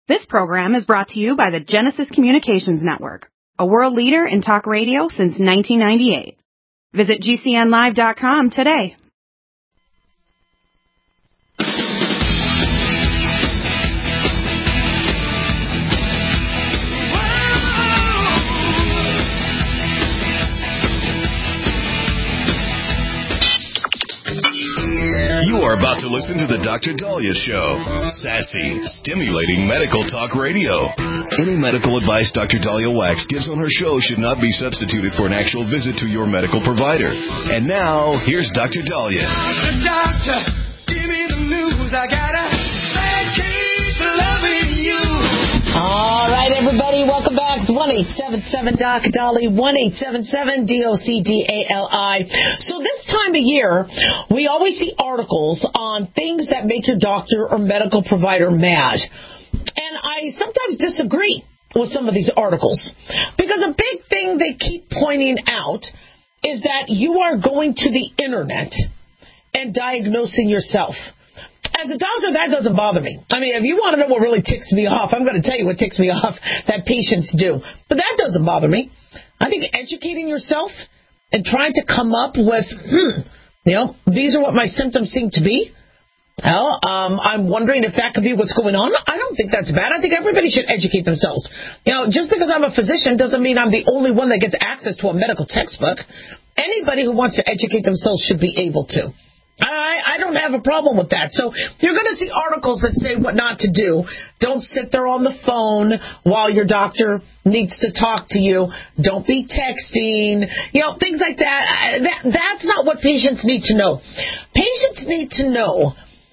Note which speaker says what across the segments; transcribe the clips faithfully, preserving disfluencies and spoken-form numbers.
Speaker 1: This program is brought to you by the Genesis Communications Network, a world leader in talk radio since nineteen ninety-eight. Visit G C N live dot com today.
Speaker 2: You are about to listen to the Doctor Daliah Show. Sassy, stimulating medical talk radio. Any medical advice Doctor Daliah Wax gives on her show should not be substituted for an actual visit to your medical provider. And now, here's Doctor Daliah. The doctor, give me the news. I got a bad case of loving you.
Speaker 3: All right, everybody, welcome back. one eight seven seven doc Dali, one eight seven seven D O C D A L I. So this time of year, we always see articles on things that make your doctor or medical provider mad. And I sometimes disagree with some of these articles, because a big thing they keep pointing out is that you are going to the internet and diagnosing yourself. As a doctor, that doesn't bother me. I mean, if you want to know what really ticks me off, I'm going to tell you what ticks me off that patients do. But that doesn't bother me. I think educating yourself and trying to come up with, hmm, you know, these are what my symptoms seem to be. Well, um, I'm wondering if that could be what's going on. I don't think that's bad. I think everybody should educate themselves. You know, just because I'm a physician doesn't mean I'm the only one that gets access to a medical textbook. Anybody who wants to educate themselves should be able to. I, I don't have a problem with that. So you're going to see articles that say what not to do. Don't sit there on the phone while your doctor needs to talk to you. Don't be texting. You know, things like that. that. That's not what patients need to know. Patients need to know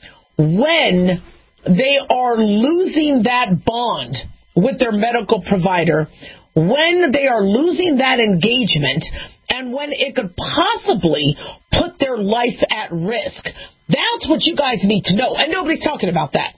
Speaker 3: when they are losing that bond with their medical provider, when they are losing that engagement, and when it could possibly put their life at risk. That's what you guys need to know, and nobody's talking about that.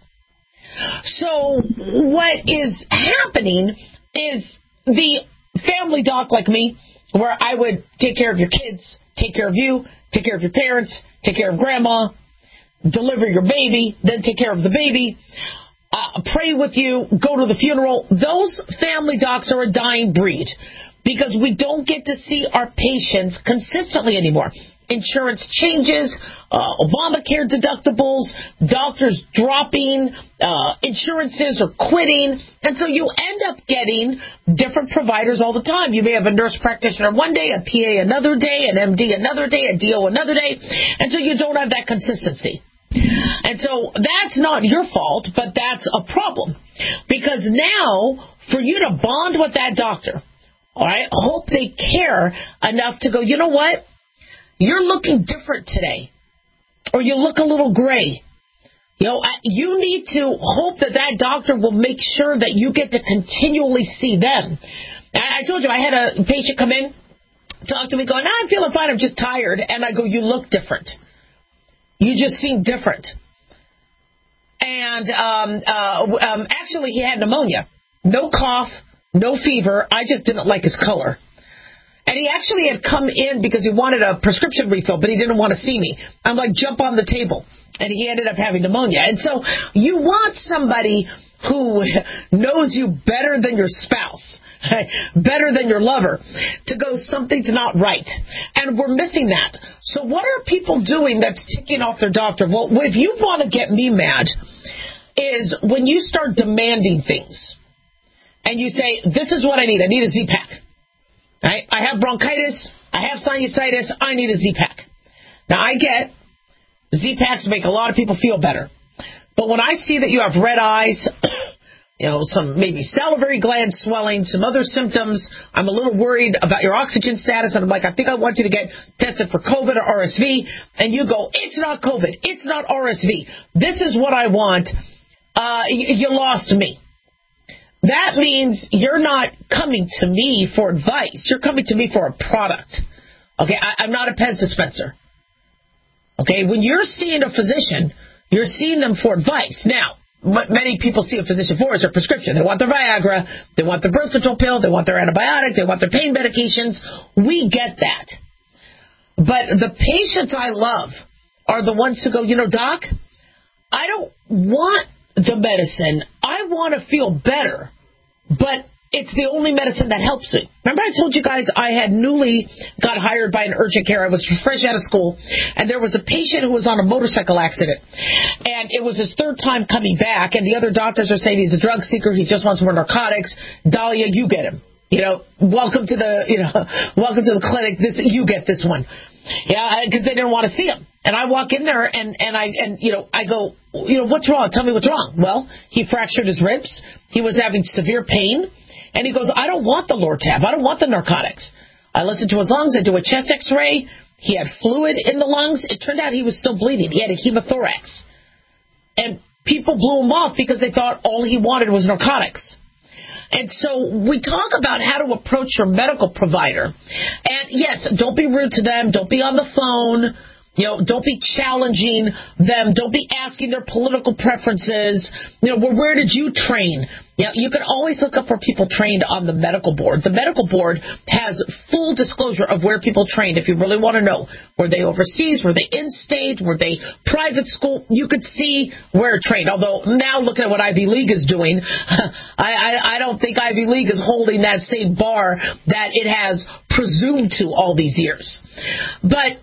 Speaker 3: So what is happening is the family doc like me, where I would take care of your kids, take care of you, take care of your parents, take care of grandma, deliver your baby, then take care of the baby, uh, pray with you, go to the funeral. Those family docs are a dying breed, because we don't get to see our patients consistently anymore. Insurance changes, uh, Obamacare deductibles, doctors dropping, uh, insurances are quitting, and so you end up getting different providers all the time. You may have a nurse practitioner one day, a P A another day, an M D another day, a D O another day, and so you don't have that consistency. And so that's not your fault, but that's a problem, because now for you to bond with that doctor, all right, hope they care enough to go, you know what? You're looking different today, or you look a little gray. You know, you need to hope that that doctor will make sure that you get to continually see them. I told you I had a patient come in, talk to me, going, I'm feeling fine, I'm just tired. And I go, you look different. You just seem different. And um, uh, um, actually, he had pneumonia. No cough. No fever. I just didn't like his color. And he actually had come in because he wanted a prescription refill, but he didn't want to see me. I'm like, jump on the table. And he ended up having pneumonia. And so you want somebody who knows you better than your spouse, better than your lover, to go, something's not right. And we're missing that. So what are people doing that's ticking off their doctor? Well, if you want to get me mad, is when you start demanding things. And you say, this is what I need. I need a Z-Pak. Right? I have bronchitis. I have sinusitis. I need a Z-Pak. Now, I get Z-Paks make a lot of people feel better. But when I see that you have red eyes, you know, some maybe salivary gland swelling, some other symptoms, I'm a little worried about your oxygen status. And I'm like, I think I want you to get tested for COVID or R S V. And you go, it's not COVID. It's not R S V. This is what I want. Uh, you lost me. That means you're not coming to me for advice. You're coming to me for a product. Okay, I, I'm not a Pez dispenser. Okay, when you're seeing a physician, you're seeing them for advice. Now, what many people see a physician for is their prescription. They want their Viagra, they want their birth control pill, they want their antibiotic, they want their pain medications. We get that. But the patients I love are the ones who go, you know, doc, I don't want the medicine. I want to feel better, but it's the only medicine that helps me. Remember I told you guys I had newly got hired by an urgent care. I was fresh out of school, and there was a patient who was on a motorcycle accident, and it was his third time coming back, and the other doctors are saying he's a drug seeker, he just wants more narcotics. Dahlia, you get him. You know, welcome to the, you know, welcome to the clinic. This, you get this one. Yeah, because they didn't want to see him. And I walk in there, and, and I, and, you know, I go, you know, what's wrong? Tell me what's wrong. Well, he fractured his ribs. He was having severe pain. And he goes, I don't want the Lortab. I don't want the narcotics. I listened to his lungs. I do a chest x-ray. He had fluid in the lungs. It turned out he was still bleeding. He had a hemothorax. And people blew him off because they thought all he wanted was narcotics. And so we talk about how to approach your medical provider. And, yes, don't be rude to them. Don't be on the phone. You know, don't be challenging them. Don't be asking their political preferences. You know, well, where did you train? You know, you can always look up where people trained on the medical board. The medical board has full disclosure of where people trained. If you really want to know, were they overseas? Were they in-state? Were they private school? You could see where it trained. Although now looking at what Ivy League is doing, I, I, I don't think Ivy League is holding that same bar that it has presumed to all these years. But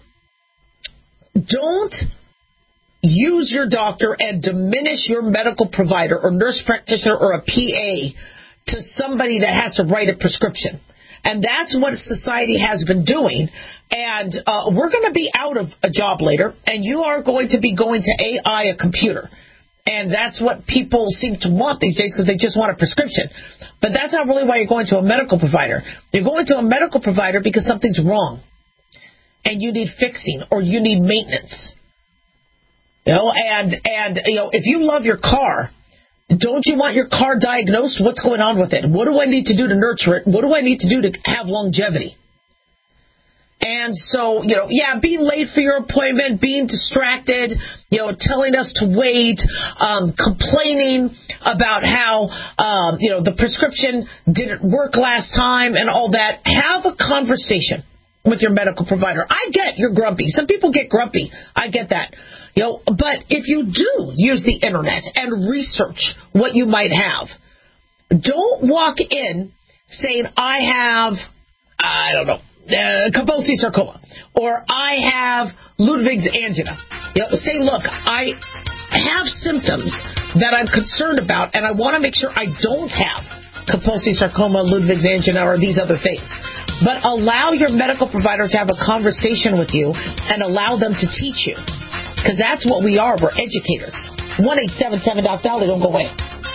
Speaker 3: don't use your doctor and diminish your medical provider or nurse practitioner or a P A to somebody that has to write a prescription. And that's what society has been doing. And uh, we're going to be out of a job later, and you are going to be going to A I, a computer. And that's what people seem to want these days because they just want a prescription. But that's not really why you're going to a medical provider. You're going to a medical provider because something's wrong. And you need fixing, or you need maintenance. You know, and, and, you know, if you love your car, don't you want your car diagnosed? What's going on with it? What do I need to do to nurture it? What do I need to do to have longevity? And so, you know, yeah, being late for your appointment, being distracted, you know, telling us to wait, um, complaining about how, um, you know, the prescription didn't work last time and all that. Have a conversation with your medical provider. I get you're grumpy. Some people get grumpy. I get that. You know, but if you do use the internet and research what you might have, don't walk in saying, I have, I don't know, uh, Kaposi sarcoma, or I have Ludwig's angina. You know, say, look, I have symptoms that I'm concerned about, and I want to make sure I don't have Kaposi sarcoma, Ludwig's angina, or these other things. But allow your medical provider to have a conversation with you and allow them to teach you. Because that's what we are. We're educators. one eight seven seven Doc Dolly. Don't go away.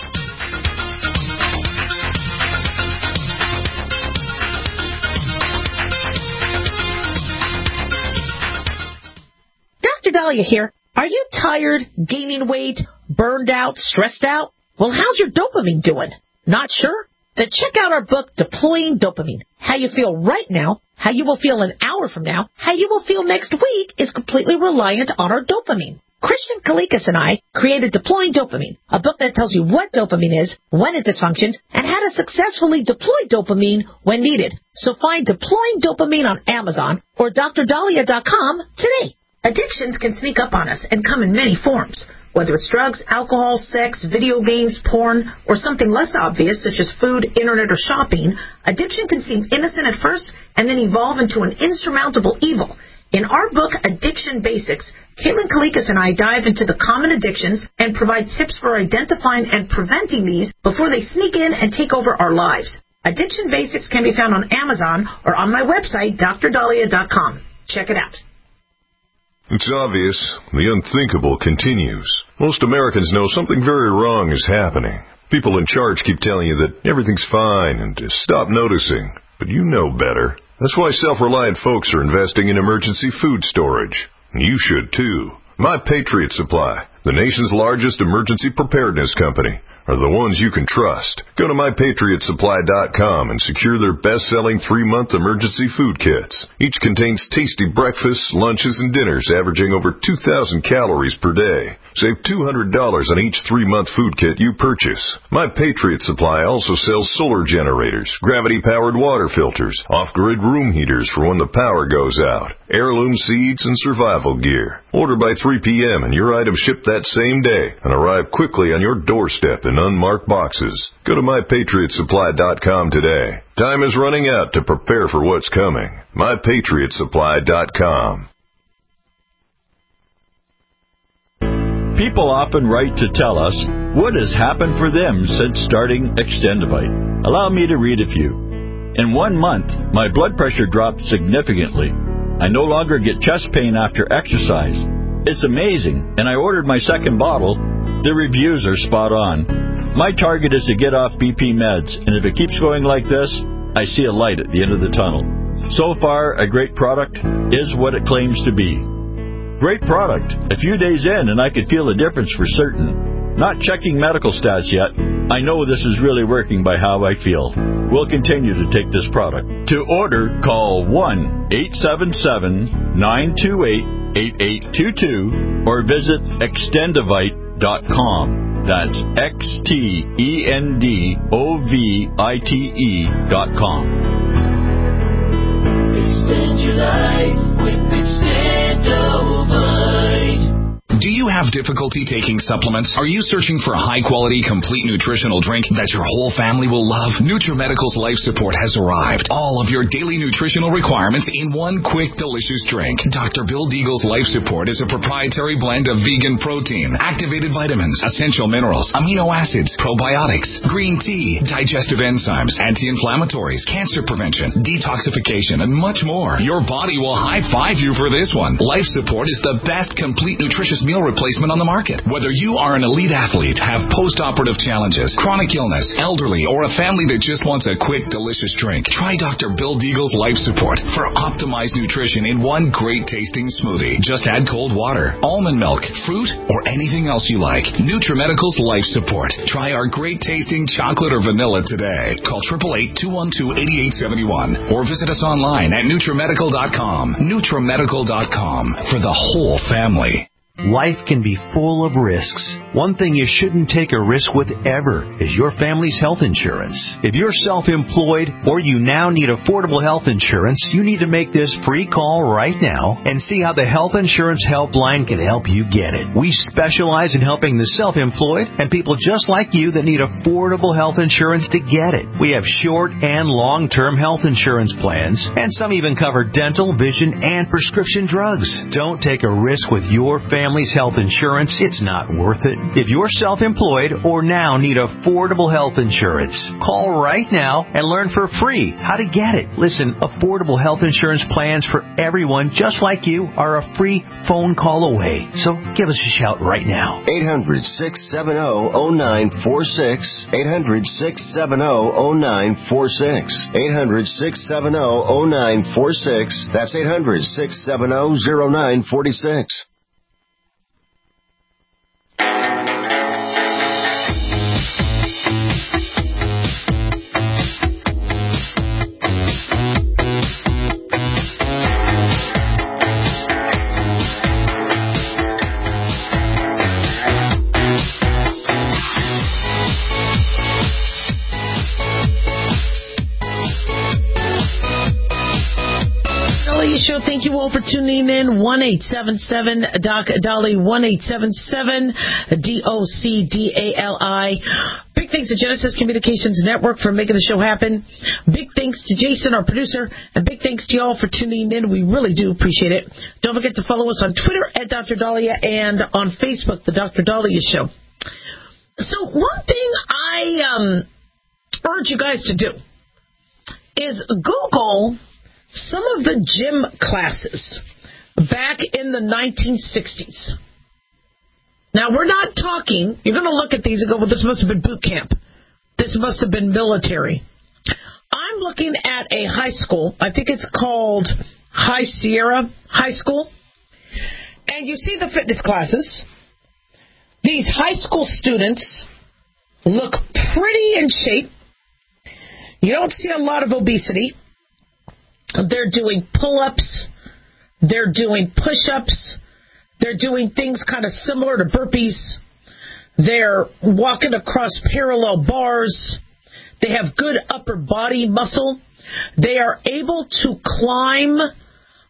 Speaker 3: Doctor Dahlia here. Are you tired, gaining weight, burned out, stressed out? Well, how's your dopamine doing? Not sure? Then check out our book, Deploying Dopamine. How you feel right now, how you will feel an hour from now, how you will feel next week is completely reliant on our dopamine. Christian Kalikas and I created Deploying Dopamine, a book that tells you what dopamine is, when it dysfunctions, and how to successfully deploy dopamine when needed. So find Deploying Dopamine on Amazon or D R dahlia dot com today. Addictions can sneak up on us and come in many forms. Whether it's drugs, alcohol, sex, video games, porn, or something less obvious such as food, internet, or shopping, addiction can seem innocent at first and then evolve into an insurmountable evil. In our book, Addiction Basics, Caitlin Kalikas and I dive into the common addictions and provide tips for identifying and preventing these before they sneak in and take over our lives. Addiction Basics can be found on Amazon or on my website, D R dahlia dot com. Check it out.
Speaker 4: It's obvious. The unthinkable continues. Most Americans know something very wrong is happening. People in charge keep telling you that everything's fine and to stop noticing. But you know better. That's why self-reliant folks are investing in emergency food storage. And you should too. My Patriot Supply, the nation's largest emergency preparedness company, are the ones you can trust. Go to my patriot supply dot com and secure their best-selling three-month emergency food kits. Each contains tasty breakfasts, lunches, and dinners averaging over two thousand calories per day. Save two hundred dollars on each three-month food kit you purchase. My Patriot Supply also sells solar generators, gravity-powered water filters, off-grid room heaters for when the power goes out, heirloom seeds, and survival gear. Order by three p.m. and your items ship that same day and arrive quickly on your doorstep in unmarked boxes. Go to my patriot supply dot com today. Time is running out to prepare for what's coming. my patriot supply dot com.
Speaker 5: People often write to tell us what has happened for them since starting Extendivite. Allow me to read a few. In one month, my blood pressure dropped significantly. I no longer get chest pain after exercise. It's amazing, and I ordered my second bottle. The reviews are spot on. My target is to get off B P meds, and if it keeps going like this, I see a light at the end of the tunnel. So far, a great product is what it claims to be. Great product. A few days in, and I could feel the difference for certain. Not checking medical stats yet. I know this is really working by how I feel. We'll continue to take this product. To order, call one eight seven seven, nine two eight, eight eight two two or visit extendivite dot com. That's X T E N D O V I T E dot com.
Speaker 6: Extend your life with Extendivite.
Speaker 2: Do you have difficulty taking supplements? Are you searching for a high-quality, complete nutritional drink that your whole family will love? NutriMedical's Life Support has arrived. All of your daily nutritional requirements in one quick, delicious drink. Doctor Bill Deagle's Life Support is a proprietary blend of vegan protein, activated vitamins, essential minerals, amino acids, probiotics, green tea, digestive enzymes, anti-inflammatories, cancer prevention, detoxification, and much more. Your body will high-five you for this one. Life Support is the best complete nutritious meal replacement on the market. Whether you are an elite athlete, have post-operative challenges, chronic illness, elderly, or a family that just wants a quick, delicious drink, try Doctor Bill Deagle's Life Support for optimized nutrition in one great-tasting smoothie. Just add cold water, almond milk, fruit, or anything else you like. NutriMedical's Life Support. Try our great-tasting chocolate or vanilla today. Call eight eight eight, two one two, eight eight seven one or visit us online at NutriMedical dot com. NutriMedical dot com for the whole family.
Speaker 7: Life can be full of risks. One thing you shouldn't take a risk with ever is your family's health insurance. If you're self-employed or you now need affordable health insurance, you need to make this free call right now and see how the Health Insurance Helpline can help you get it. We specialize in helping the self-employed and people just like you that need affordable health insurance to get it. We have short and long-term health insurance plans, and some even cover dental, vision, and prescription drugs. Don't take a risk with your family. Family's health insurance, it's not worth it. If you're self-employed or now need affordable health insurance, call right now and learn for free how to get it. Listen, affordable health insurance plans for everyone just like you are a free phone call away. So give us a shout right now.
Speaker 8: eight hundred, six seven zero, zero nine four six. eight hundred, six seven zero, zero nine four six. eight hundred, six seven zero, zero nine four six. That's eight hundred, six seven zero, zero nine four six.
Speaker 3: Show. Thank you all for tuning in. one eight seven seven Doc Dolly, one eight seven seven D O C D A L I. Big thanks to Genesis Communications Network for making the show happen. Big thanks to Jason, our producer, and big thanks to you all for tuning in. We really do appreciate it. Don't forget to follow us on Twitter at Doctor Dahlia and on Facebook, The Doctor Dahlia Show. So one thing I um, urge you guys to do is Google some of the gym classes back in the nineteen sixties. Now, we're not talking, you're going to look at these and go, well, this must have been boot camp. This must have been military. I'm looking at a high school. I think it's called High Sierra High School. And you see the fitness classes. These high school students look pretty in shape. You don't see a lot of obesity. They're doing pull-ups. They're doing push-ups. They're doing things kind of similar to burpees. They're walking across parallel bars. They have good upper body muscle. They are able to climb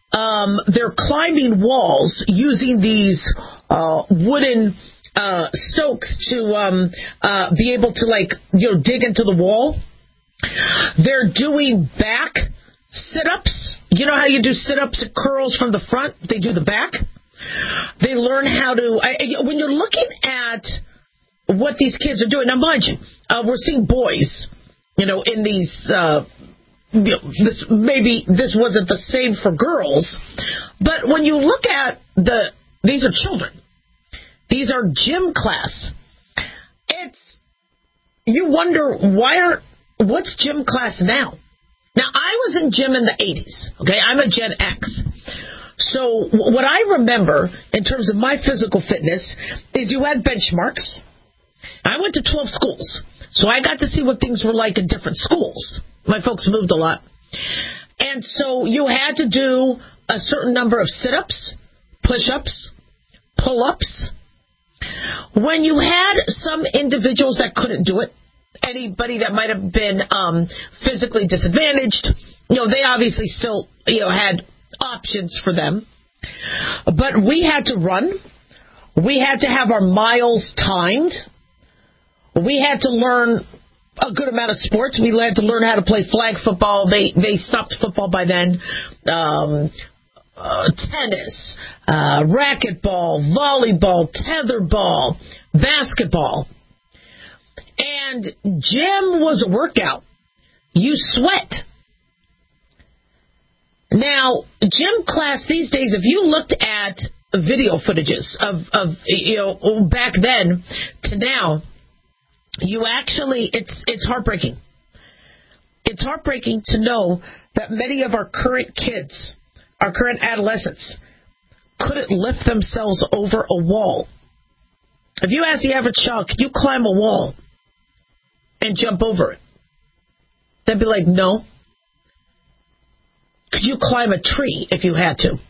Speaker 3: um, they're climbing walls using these uh, wooden uh, stokes to um, uh, be able to, like, you know, dig into the wall. They're doing back sit-ups. You know how you do sit-ups and curls from the front? They do the back. They learn how to... I, when you're looking at what these kids are doing... Now, mind you, uh, we're seeing boys, you know, in these... Uh, this maybe this wasn't the same for girls, but when you look at the... These are children. These are gym class. It's... You wonder, why are... What's gym class now? Now, I was in gym in the eighties, okay? I'm a Gen X. So what I remember in terms of my physical fitness is you had benchmarks. I went to twelve schools, so I got to see what things were like in different schools. My folks moved a lot. And so you had to do a certain number of sit-ups, push-ups, pull-ups. When you had some individuals that couldn't do it, anybody that might have been um, physically disadvantaged, you know, they obviously still, you know, had options for them. But we had to run. We had to have our miles timed. We had to learn a good amount of sports. We had to learn how to play flag football. They they stopped football by then. Um, uh, tennis, uh, racquetball, volleyball, tetherball, basketball. And gym was a workout. You sweat. Now, gym class these days, if you looked at video footages of, of you know, back then to now, you actually, it's it's heartbreaking. It's heartbreaking to know that many of our current kids, our current adolescents, couldn't lift themselves over a wall. If you ask the average child, can you climb a wall and jump over it? They'd be like, no. Could you climb a tree if you had to?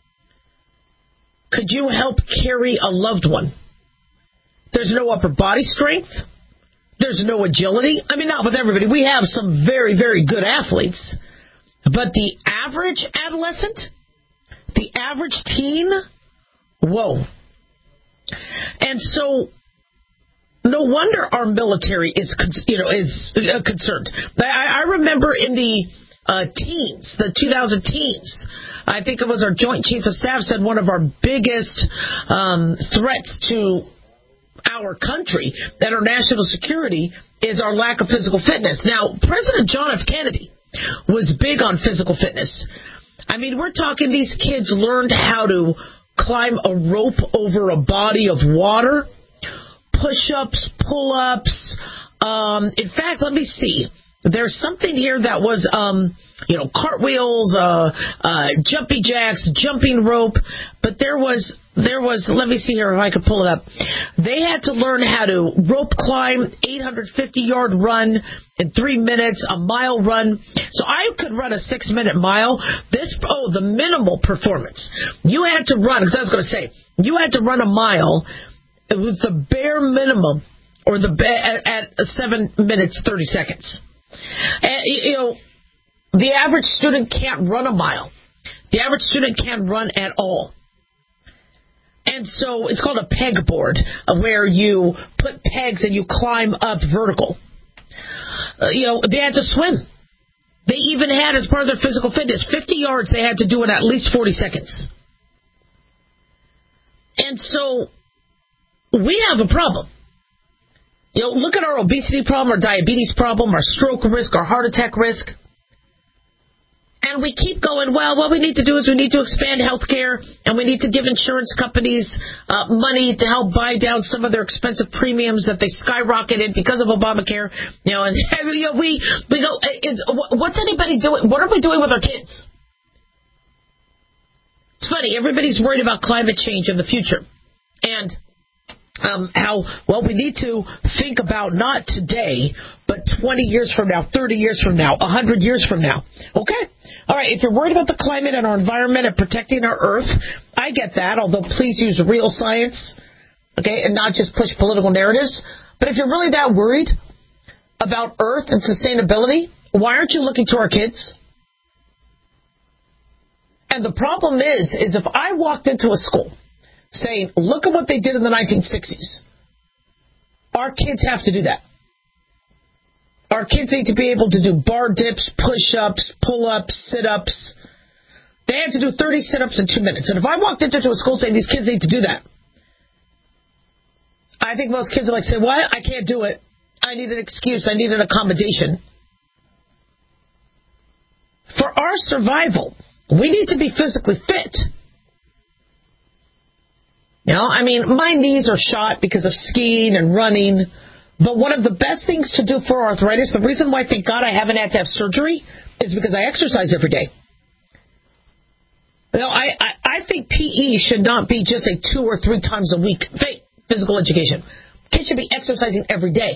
Speaker 3: Could you help carry a loved one? There's no upper body strength. There's no agility. I mean, not with everybody. We have some very, very good athletes. But the average adolescent, the average teen, whoa. And so, no wonder our military is, you know, is uh, concerned. I, I remember in the uh, teens, the two thousand teens, I think it was our Joint Chief of Staff said one of our biggest um, threats to our country and our national security is our lack of physical fitness. Now, President John F. Kennedy was big on physical fitness. I mean, we're talking these kids learned how to climb a rope over a body of water, push-ups, pull-ups. Um, in fact, let me see. There's something here that was, um, you know, cartwheels, uh, uh, jumpy jacks, jumping rope. But there was, there was, let me see here if I could pull it up. They had to learn how to rope climb, eight hundred fifty yard run in three minutes, a mile run. So I could run a six minute mile. This, oh, the minimal performance. You had to run, because I was going to say, you had to run a mile with the bare minimum, or the at, at seven minutes, thirty seconds. And, you know, the average student can't run a mile. The average student can't run at all. And so it's called a peg board, where you put pegs and you climb up vertical. Uh, you know, they had to swim. They even had, as part of their physical fitness, fifty yards they had to do in at least forty seconds. And so we have a problem. You know, look at our obesity problem, our diabetes problem, our stroke risk, our heart attack risk. And we keep going, well, what we need to do is we need to expand health care, and we need to give insurance companies uh, money to help buy down some of their expensive premiums that they skyrocketed because of Obamacare. You know, and you know, we, we go, is, what's anybody doing? What are we doing with our kids? It's funny, everybody's worried about climate change in the future. And Um, how, well, we need to think about not today, but twenty years from now, thirty years from now, one hundred years from now. Okay? All right, if you're worried about the climate and our environment and protecting our earth, I get that, although please use real science, okay, and not just push political narratives. But if you're really that worried about earth and sustainability, why aren't you looking to our kids? And the problem is, is if I walked into a school saying, look at what they did in the nineteen sixties, our kids have to do that. Our kids need to be able to do bar dips, push-ups, pull-ups, sit-ups. They had to do thirty sit-ups in two minutes. And if I walked into a school saying these kids need to do that, I think most kids are like, say, what? I can't do it. I need an excuse. I need an accommodation. For our survival, we need to be physically fit. You know, I mean, my knees are shot because of skiing and running. But one of the best things to do for arthritis, the reason why, thank God, I haven't had to have surgery, is because I exercise every day. You know, I, I, I think P E should not be just a two or three times a week physical education. Kids should be exercising every day.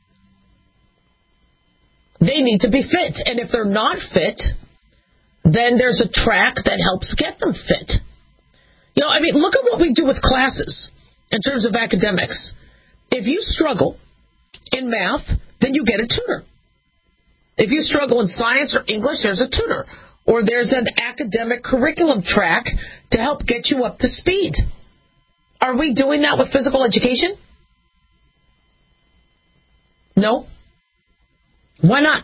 Speaker 3: They need to be fit. And if they're not fit, then there's a track that helps get them fit. You know, I mean, look at what we do with classes in terms of academics. If you struggle in math, then you get a tutor. If you struggle in science or English, there's a tutor. Or there's an academic curriculum track to help get you up to speed. Are we doing that with physical education? No. Why not?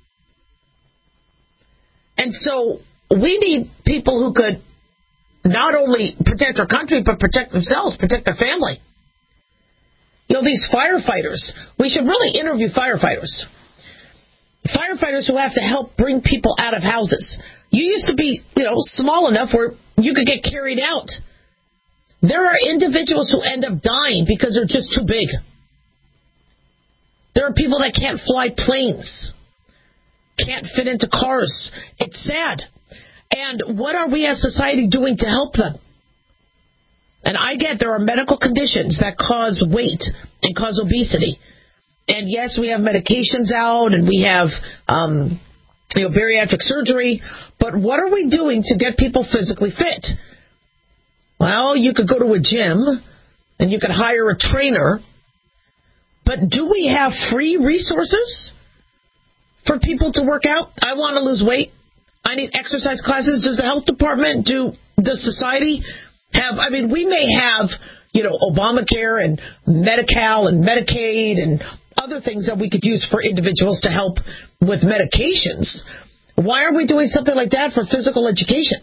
Speaker 3: And so we need people who could not only protect our country, but protect themselves, protect their family. You know, these firefighters, we should really interview firefighters. Firefighters who have to help bring people out of houses. You used to be, you know, small enough where you could get carried out. There are individuals who end up dying because they're just too big. There are people that can't fly planes, can't fit into cars. It's sad. And what are we as society doing to help them? And I get there are medical conditions that cause weight and cause obesity. And yes, we have medications out and we have um, you know, bariatric surgery. But what are we doing to get people physically fit? Well, you could go to a gym and you could hire a trainer. But do we have free resources for people to work out? I want to lose weight. I need exercise classes. Does the health department, do does society have, I mean, we may have, you know, Obamacare and Medi-Cal and Medicaid and other things that we could use for individuals to help with medications. Why are we doing something like that for physical education?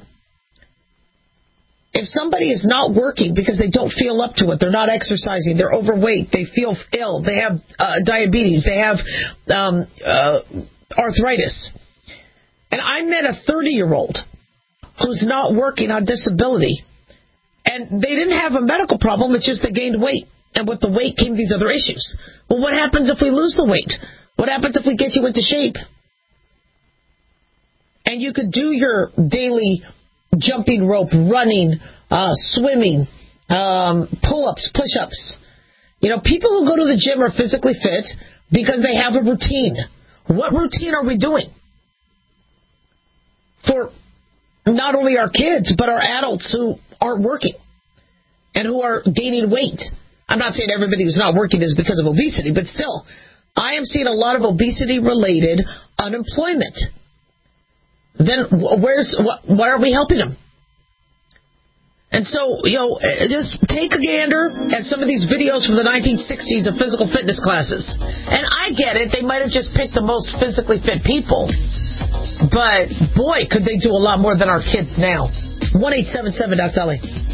Speaker 3: If somebody is not working because they don't feel up to it, they're not exercising, they're overweight, they feel ill, they have uh, diabetes, they have um, uh, arthritis. And I met a thirty-year-old who's not working on disability. And they didn't have a medical problem, it's just they gained weight. And with the weight came these other issues. Well, what happens if we lose the weight? What happens if we get you into shape? And you could do your daily jumping rope, running, uh, swimming, um, pull-ups, push-ups. You know, people who go to the gym are physically fit because they have a routine. What routine are we doing for not only our kids, but our adults who aren't working and who are gaining weight? I'm not saying everybody who's not working is because of obesity, but still, I am seeing a lot of obesity-related unemployment. Then where's what, why are we helping them? And so, you know, just take a gander at some of these videos from the nineteen sixties of physical fitness classes. And I get it, they might have just picked the most physically fit people. But, boy, could they do a lot more than our kids now. one eight seven seven Doc Dolly.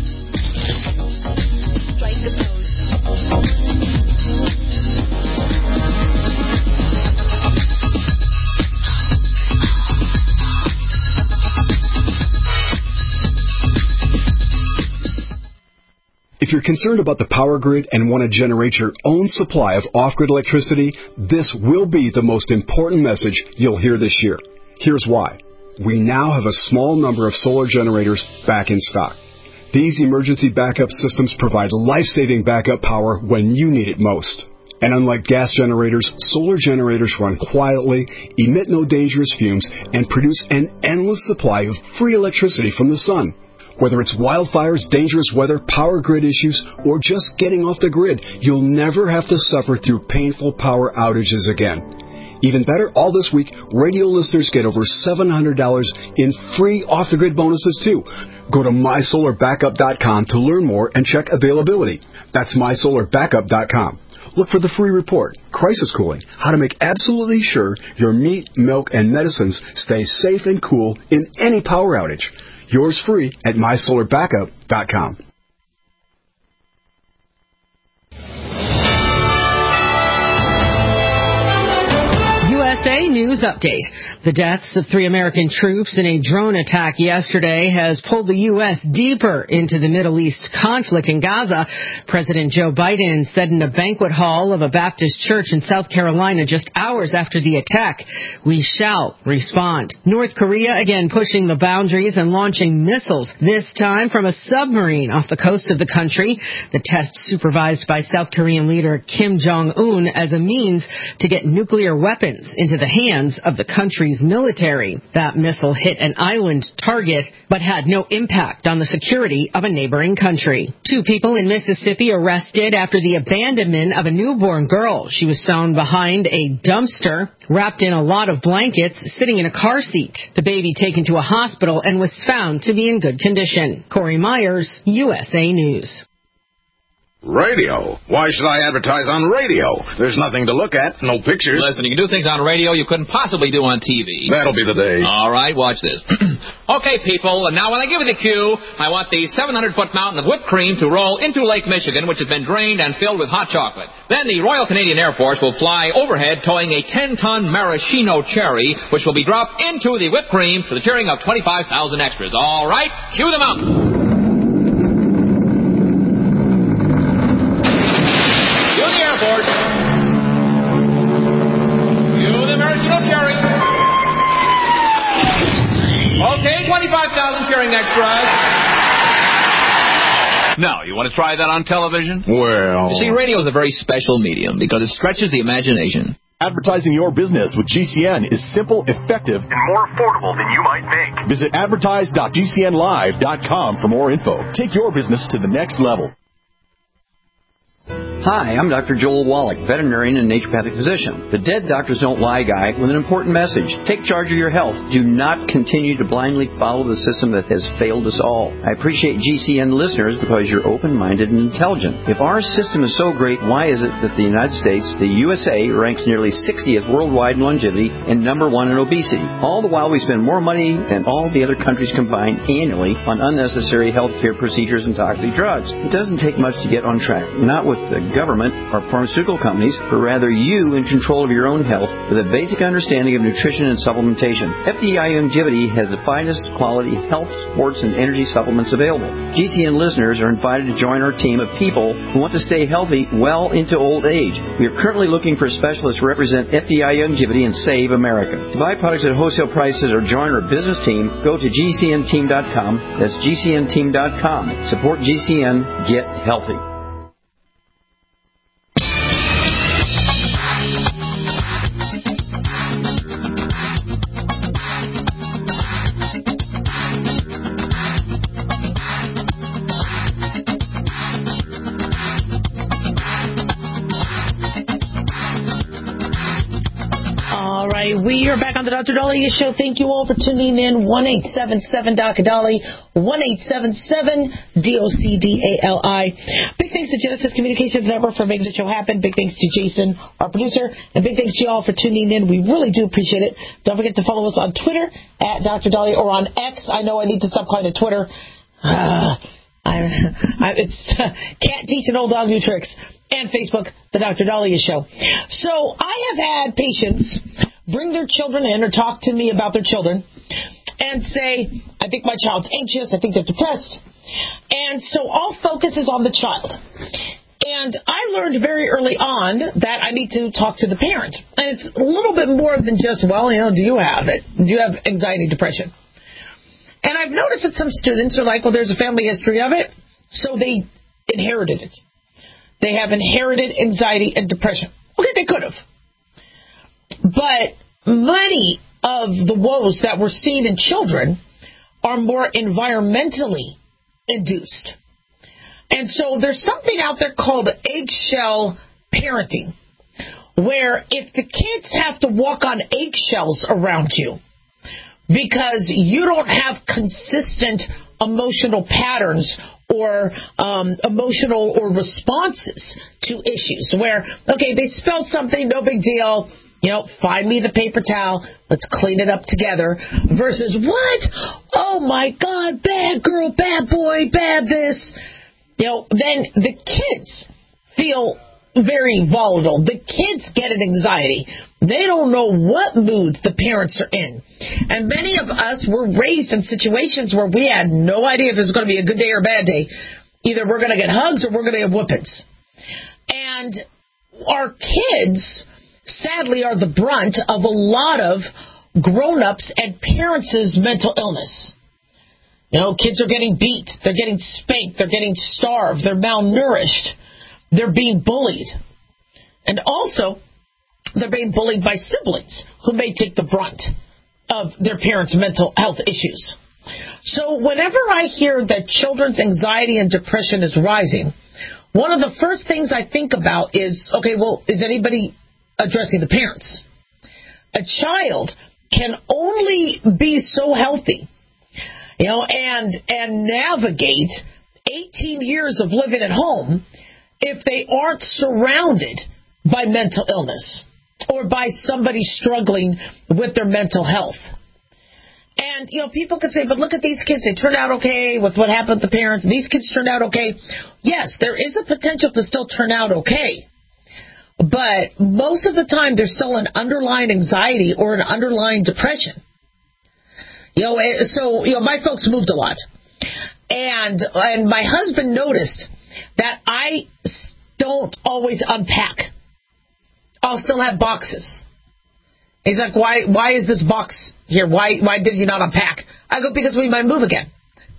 Speaker 9: If you're concerned about the power grid and want to generate your own supply of off-grid electricity, this will be the most important message you'll hear this year. Here's why. We now have a small number of solar generators back in stock. These emergency backup systems provide life-saving backup power when you need it most. And unlike gas generators, solar generators run quietly, emit no dangerous fumes, and produce an endless supply of free electricity from the sun. Whether it's wildfires, dangerous weather, power grid issues, or just getting off the grid, you'll never have to suffer through painful power outages again. Even better, all this week, radio listeners get over seven hundred dollars in free off-the-grid bonuses, too. Go to my solar backup dot com to learn more and check availability. That's my solar backup dot com. Look for the free report, Crisis Cooling, how to make absolutely sure your meat, milk, and medicines stay safe and cool in any power outage. Yours free at my solar backup dot com.
Speaker 3: U S A News Update. The deaths of three American troops in a drone attack yesterday has pulled the U S deeper into the Middle East conflict in Gaza. President Joe Biden said in a banquet hall of a Baptist church in South Carolina just hours after the attack, "We shall respond." North Korea again pushing the boundaries and launching missiles, this time from a submarine off the coast of the country. The test supervised by South Korean leader Kim Jong-un as a means to get nuclear weapons into the hands of the country's military. That missile hit an island target, but had no impact on the security of a neighboring country. Two people in Mississippi arrested after the abandonment of a newborn girl. She was found behind a dumpster, wrapped in a lot of blankets, sitting in a car seat. The baby taken to a hospital and was found to be in good condition. Corey Myers, U S A News.
Speaker 10: Radio? Why should I advertise on radio? There's nothing to look at, no pictures.
Speaker 11: Listen, you can do things on radio you couldn't possibly do on T V.
Speaker 10: That'll be the day.
Speaker 11: All right, watch this. Okay, people, and now when I give you the cue, I want the seven hundred foot mountain of whipped cream to roll into Lake Michigan, which has been drained and filled with hot chocolate. Then the Royal Canadian Air Force will fly overhead towing a ten ton maraschino cherry, which will be dropped into the whipped cream to the cheering of twenty-five thousand extras. All right, cue the mountain. Okay, twenty-five thousand cheering extras. Now, you want to try that on television?
Speaker 10: Well...
Speaker 11: You see, radio is a very special medium because it stretches the imagination.
Speaker 12: Advertising your business with G C N is simple, effective, and more affordable than you might think. Visit advertise dot g c n live dot com for more info. Take your business to the next level.
Speaker 13: Hi, I'm Doctor Joel Wallach, veterinarian and naturopathic physician. The Dead Doctors Don't Lie guy with an important message. Take charge of your health. Do not continue to blindly follow the system that has failed us all. I appreciate G C N listeners because you're open-minded and intelligent. If our system is so great, why is it that the United States, the U S A, ranks nearly sixtieth worldwide in longevity and number one in obesity? All the while we spend more money than all the other countries combined annually on unnecessary healthcare procedures and toxic drugs. It doesn't take much to get on track. Not with the government or pharmaceutical companies, but rather you in control of your own health with a basic understanding of nutrition and supplementation. F D I Longevity has the finest quality health, sports, and energy supplements available. G C N listeners are invited to join our team of people who want to stay healthy well into old age. We are currently looking for specialists to represent F D I Longevity and Save America. To buy products at wholesale prices or join our business team, go to G C N team dot com. That's G C N team dot com. Support G C N. Get healthy.
Speaker 3: We are back on the Doctor Dahlia Show. Thank you all for tuning in. one eight seven seven D O C Dolly. one eight seven seven D O C D A L I. Big thanks to Genesis Communications Network for making the show happen. Big thanks to Jason, our producer. And big thanks to you all for tuning in. We really do appreciate it. Don't forget to follow us on Twitter at Doctor Dahlia or on X. I know I need to stop calling it Twitter. Uh, I, I it's, uh, can't teach an old dog new tricks. And Facebook, the Doctor Dahlia Show. So I have had patients bring their children in or talk to me about their children and say, I think my child's anxious, I think they're depressed. And so all focus is on the child. And I learned very early on that I need to talk to the parent. And it's a little bit more than just, well, you know, do you have it? Do you have anxiety, depression? And I've noticed that some students are like, well, there's a family history of it, so they inherited it. They have inherited anxiety and depression. Okay, they could have. But many of the woes that we're seeing in children are more environmentally induced. And so there's something out there called eggshell parenting, where if the kids have to walk on eggshells around you because you don't have consistent emotional patterns or um, emotional or responses to issues where, okay, they spell something, no big deal, you know, find me the paper towel, let's clean it up together, versus what? Oh my God, bad girl, bad boy, bad this. You know, then the kids feel very volatile. The kids get an anxiety. They don't know what mood the parents are in. And many of us were raised in situations where we had no idea if it was going to be a good day or a bad day. Either we're going to get hugs or we're going to get whoopings. And our kids, sadly, are the brunt of a lot of grown-ups and parents' mental illness. You know, kids are getting beat. They're getting spanked. They're getting starved. They're malnourished. They're being bullied. And also, they're being bullied by siblings who may take the brunt of their parents' mental health issues. So whenever I hear that children's anxiety and depression is rising, one of the first things I think about is, okay, well, is anybody addressing the parents? A child can only be so healthy, you know, and and navigate eighteen years of living at home if they aren't surrounded by mental illness or by somebody struggling with their mental health. And, you know, people could say, but look at these kids. They turned out okay with what happened to the parents. These kids turned out okay. Yes, there is a potential to still turn out okay. But most of the time, there's still an underlying anxiety or an underlying depression. You know, so, you know, my folks moved a lot. And, and my husband noticed that I don't always unpack. I'll still have boxes. He's like, why why is this box here? Why why did you not unpack? I go, because we might move again.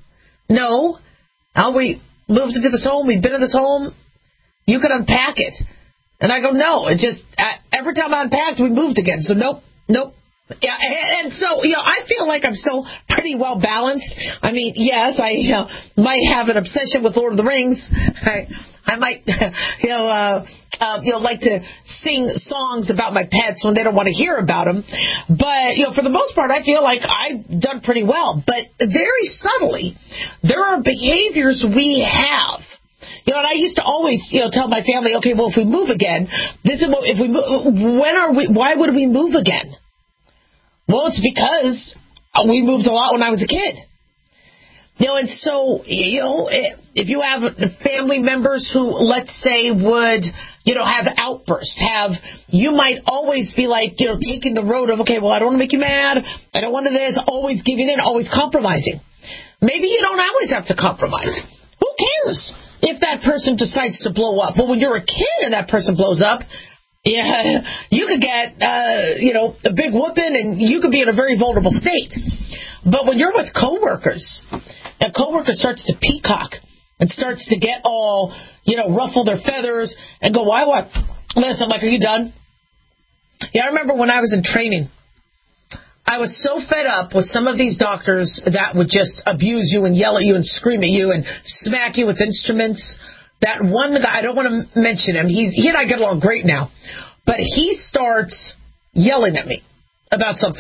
Speaker 3: No. Now we moved into this home. We've been in this home. You could unpack it. And I go, no. It just, uh, every time I unpacked, we moved again. So nope, nope. Yeah, and, and so, you know, I feel like I'm still pretty well balanced. I mean, yes, I you know, might have an obsession with Lord of the Rings. I, I might, you know, uh, uh, you know, like to sing songs about my pets when they don't want to hear about them. But, you know, for the most part, I feel like I've done pretty well. But very subtly, there are behaviors we have. You know, and I used to always, you know, tell my family, okay, well, if we move again, this is what, if we move, when are we, why would we move again? Well, it's because we moved a lot when I was a kid. You know, and so, you know, if you have family members who, let's say, would, you know, have outbursts, have, you might always be like, you know, taking the road of, okay, well, I don't want to make you mad. I don't want to this, always giving in, always compromising. Maybe you don't always have to compromise. Who cares if that person decides to blow up? Well, when you're a kid and that person blows up, yeah, you could get, uh, you know, a big whooping, and you could be in a very vulnerable state. But when you're with coworkers, a coworker starts to peacock and starts to get all, you know, ruffle their feathers and go, why, what? Listen, I'm like, are you done? Yeah, I remember when I was in training, I was so fed up with some of these doctors that would just abuse you and yell at you and scream at you and smack you with instruments. That one guy, I don't want to mention him, he, he and I get along great now, but he starts yelling at me about something.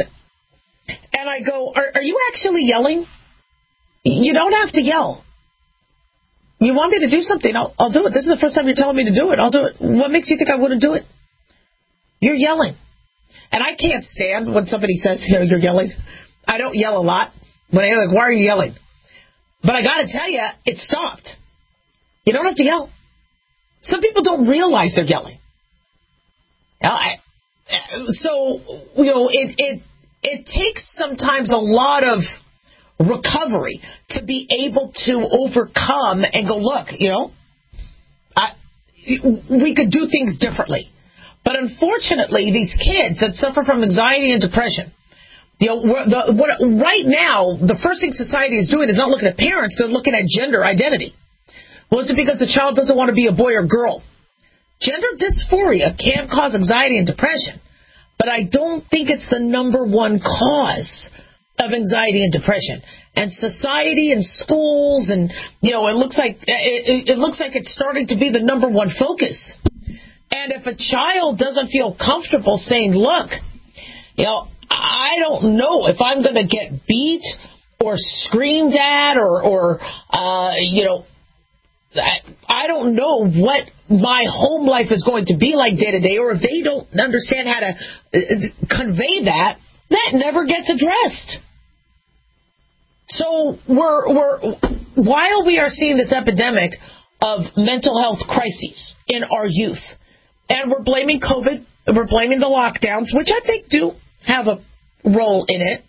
Speaker 3: And I go, are, are you actually yelling? You don't have to yell. You want me to do something, I'll, I'll do it. This is the first time you're telling me to do it. I'll do it. What makes you think I wouldn't do it? You're yelling. And I can't stand when somebody says, you know, you're yelling. I don't yell a lot. When I'm like, why are you yelling? But I got to tell you, it stopped. You don't have to yell. Some people don't realize they're yelling. So, you know, it, it, it takes sometimes a lot of recovery to be able to overcome and go, look, you know, I, we could do things differently. But unfortunately, these kids that suffer from anxiety and depression, you know, the, what, right now, the first thing society is doing is not looking at parents, they're looking at gender identity. Well, is it because the child doesn't want to be a boy or girl? Gender dysphoria can cause anxiety and depression, but I don't think it's the number one cause of anxiety and depression. And society and schools, and you know, it looks like it, it looks like it's starting to be the number one focus. And if a child doesn't feel comfortable saying, look, you know, I don't know if I'm going to get beat or screamed at or, or uh, you know, I, I don't know what my home life is going to be like day to day, or if they don't understand how to uh, convey that, that never gets addressed. So we're, we're, while we are seeing this epidemic of mental health crises in our youth, and we're blaming COVID, we're blaming the lockdowns, which I think do have a role in it,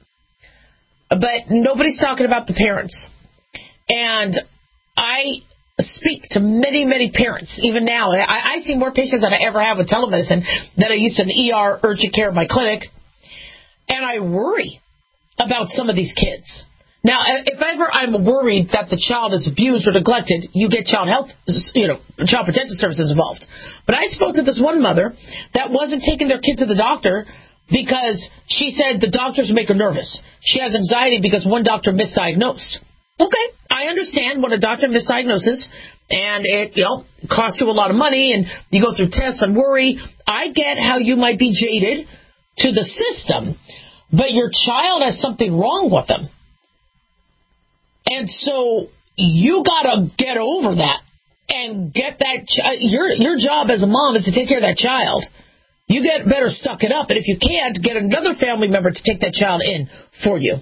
Speaker 3: but nobody's talking about the parents. And I speak to many, many parents, even now. I, I see more patients than I ever have with telemedicine than I used to in the E R, urgent care, my clinic. And I worry about some of these kids. Now, if ever I'm worried that the child is abused or neglected, you get child health, you know, child protective services involved. But I spoke to this one mother that wasn't taking their kid to the doctor because she said the doctors make her nervous. She has anxiety because one doctor misdiagnosed. Okay, I understand when a doctor misdiagnoses and it, you know, costs you a lot of money and you go through tests and worry. I get how you might be jaded to the system, but your child has something wrong with them. And so you got to get over that and get that ch- your your job as a mom is to take care of that child. You get better suck it up, and if you can't, get another family member to take that child in for you.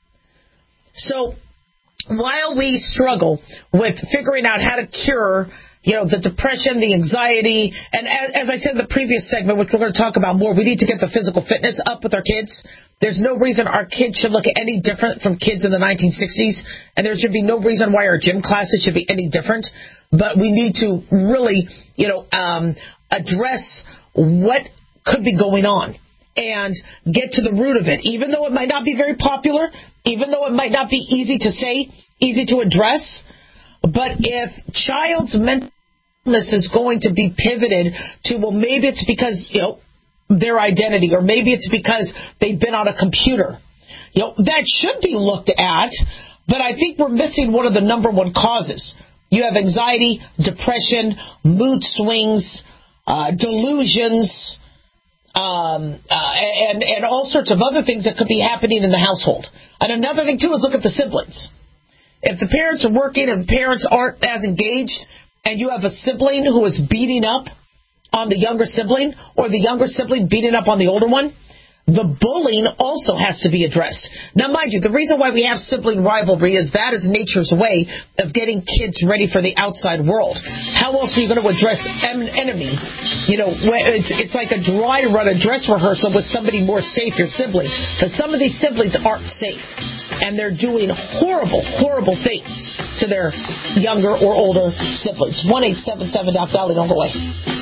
Speaker 3: So while we struggle with figuring out how to cure, you know, the depression, the anxiety, and as, as I said in the previous segment, which we're going to talk about more, we need to get the physical fitness up with our kids. There's no reason our kids should look any different from kids in the nineteen sixties, and there should be no reason why our gym classes should be any different. But we need to really, you know, um, address what could be going on and get to the root of it, even though it might not be very popular, even though it might not be easy to say, easy to address. But if child's mental illness is going to be pivoted to, well, maybe it's because, you know, their identity, or maybe it's because they've been on a computer, you know, that should be looked at. But I think we're missing one of the number one causes. You have anxiety, depression, mood swings, uh, delusions, um, uh, and, and all sorts of other things that could be happening in the household. And another thing, too, is look at the siblings. If the parents are working and the parents aren't as engaged, and you have a sibling who is beating up on the younger sibling, or the younger sibling beating up on the older one, the bullying also has to be addressed. Now, mind you, the reason why we have sibling rivalry is that is nature's way of getting kids ready for the outside world. How else are you going to address em- enemies? You know, it's, it's like a dry run, a dress rehearsal with somebody more safe, your sibling. Because some of these siblings aren't safe. And they're doing horrible, horrible things to their younger or older siblings. one eight seven seven Doc Dolly, don't go away.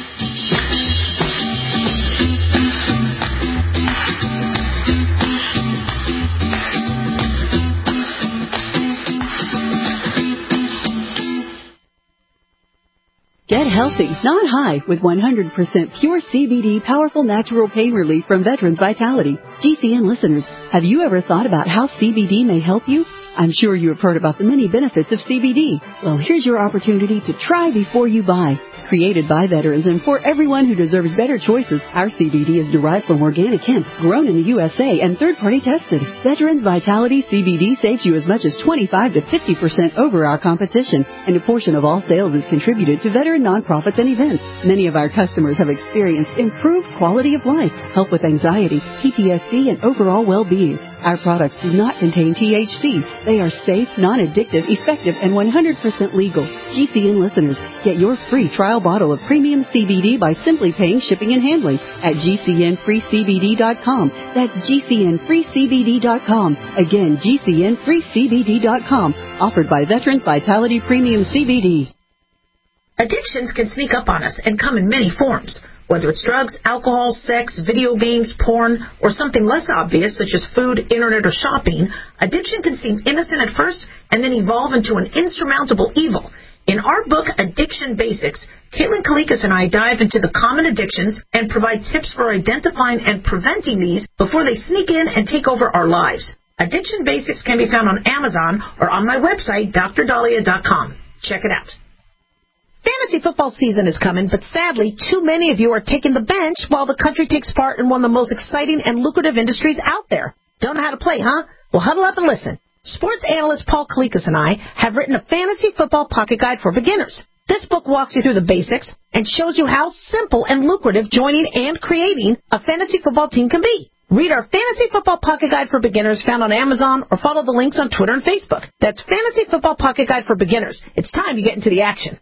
Speaker 14: Get healthy, not high, with one hundred percent pure C B D powerful natural pain relief from Veterans Vitality. G C N listeners, have you ever thought about how C B D may help you? I'm sure you have heard about the many benefits of C B D. Well, here's your opportunity to try before you buy. Created by veterans and for everyone who deserves better choices, our C B D is derived from organic hemp, grown in the U S A and third-party tested. Veterans Vitality C B D saves you as much as twenty-five to fifty percent over our competition, and a portion of all sales is contributed to veteran nonprofits and events. Many of our customers have experienced improved quality of life, help with anxiety, P T S D, and overall well-being. Our products do not contain T H C. They are safe, non-addictive, effective, and one hundred percent legal. G C N listeners, get your free trial bottle of premium C B D by simply paying shipping and handling at G C N free C B D dot com. That's G C N free C B D dot com. Again, G C N free C B D dot com. Offered by Veterans Vitality Premium C B D.
Speaker 3: Addictions can sneak up on us and come in many forms. Whether it's drugs, alcohol, sex, video games, porn, or something less obvious such as food, internet, or shopping, addiction can seem innocent at first and then evolve into an insurmountable evil. In our book, Addiction Basics, Caitlin Kalikas and I dive into the common addictions and provide tips for identifying and preventing these before they sneak in and take over our lives. Addiction Basics can be found on Amazon or on my website, D R Dahlia dot com. Check it out. Fantasy football season is coming, but sadly, too many of you are taking the bench while the country takes part in one of the most exciting and lucrative industries out there. Don't know how to play, huh? Well, huddle up and listen. Sports analyst Paul Kalikas and I have written a fantasy football pocket guide for beginners. This book walks you through the basics and shows you how simple and lucrative joining and creating a fantasy football team can be. Read our Fantasy Football Pocket Guide for Beginners found on Amazon or follow the links on Twitter and Facebook. That's Fantasy Football Pocket Guide for Beginners. It's time you get into the action.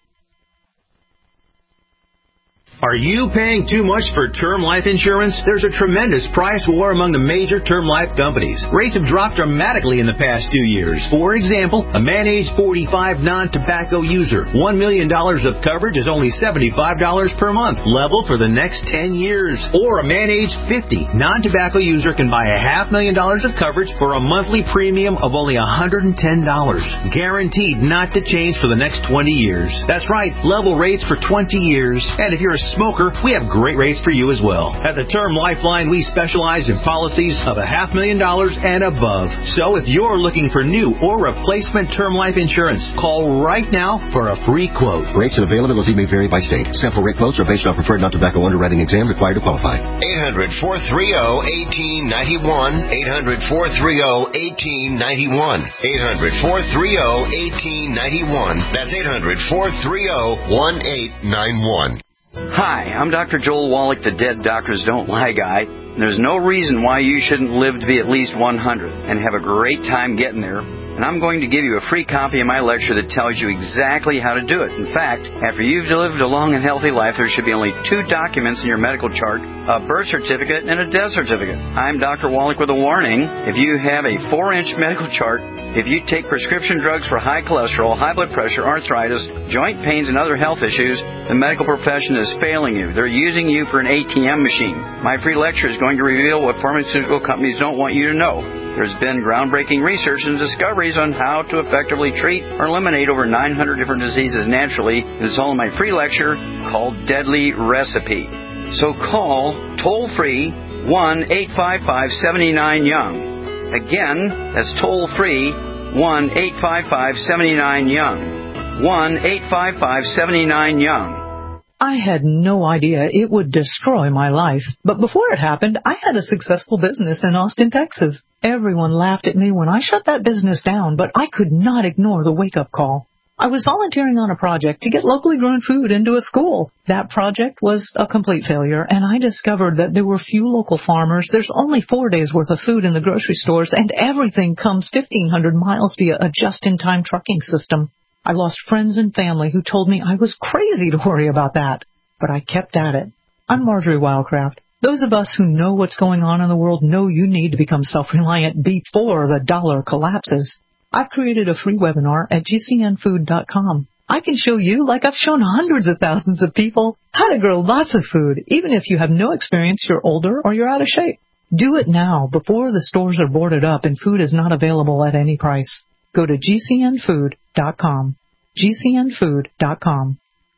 Speaker 7: Are you paying too much for term life insurance? There's a tremendous price war among the major term life companies. Rates have dropped dramatically in the past two years. For example, a man age forty-five non-tobacco user, one million dollars of coverage is only seventy-five dollars per month, level for the next ten years. Or a man age fifty non-tobacco user can buy a half million dollars of coverage for a monthly premium of only one hundred ten dollars. Guaranteed not to change for the next twenty years. That's right, level rates for twenty years. And if you're a smoker, we have great rates for you as well. At the Term Lifeline, we specialize in policies of a half million dollars and above. So if you're looking for new or replacement term life insurance, call right now for a free quote.
Speaker 8: Rates and availability may vary by state. Sample rate quotes are based on preferred non-tobacco underwriting exam required to qualify.
Speaker 15: eight hundred, four three zero, one eight nine one. eight hundred, four three zero, one eight nine one. eight hundred, four three zero, one eight nine one. That's eight hundred, four three zero, one eight nine one.
Speaker 13: Hi, I'm Doctor Joel Wallach, the Dead Doctors Don't Lie guy. And there's no reason why you shouldn't live to be at least one hundred and have a great time getting there. And I'm going to give you a free copy of my lecture that tells you exactly how to do it. In fact, after you've lived a long and healthy life, there should be only two documents in your medical chart, a birth certificate and a death certificate. I'm Doctor Wallach with a warning. If you have a four-inch medical chart, if you take prescription drugs for high cholesterol, high blood pressure, arthritis, joint pains, and other health issues, the medical profession is failing you. They're using you for an A T M machine. My free lecture is going to reveal what pharmaceutical companies don't want you to know. There's been groundbreaking research and discoveries on how to effectively treat or eliminate over nine hundred different diseases naturally. It's all in my free lecture called Deadly Recipe. So call toll-free one eight five five, seven nine, young. Again, that's toll-free one eight five five, seven nine, young. one eight five five, seven nine, young.
Speaker 16: I had no idea it would destroy my life. But before it happened, I had a successful business in Austin, Texas. Everyone laughed at me when I shut that business down, but I could not ignore the wake-up call. I was volunteering on a project to get locally grown food into a school. That project was a complete failure, and I discovered that there were few local farmers. There's only four days' worth of food in the grocery stores, and everything comes fifteen hundred miles via a just-in-time trucking system. I lost friends and family who told me I was crazy to worry about that, but I kept at it. I'm Marjorie Wildcraft. Those of us who know what's going on in the world know you need to become self-reliant before the dollar collapses. I've created a free webinar at G C N food dot com. I can show you, like I've shown hundreds of thousands of people, how to grow lots of food, even if you have no experience, you're older, or you're out of shape. Do it now, before the stores are boarded up and food is not available at any price. Go to G C N food dot com. G C N food dot com.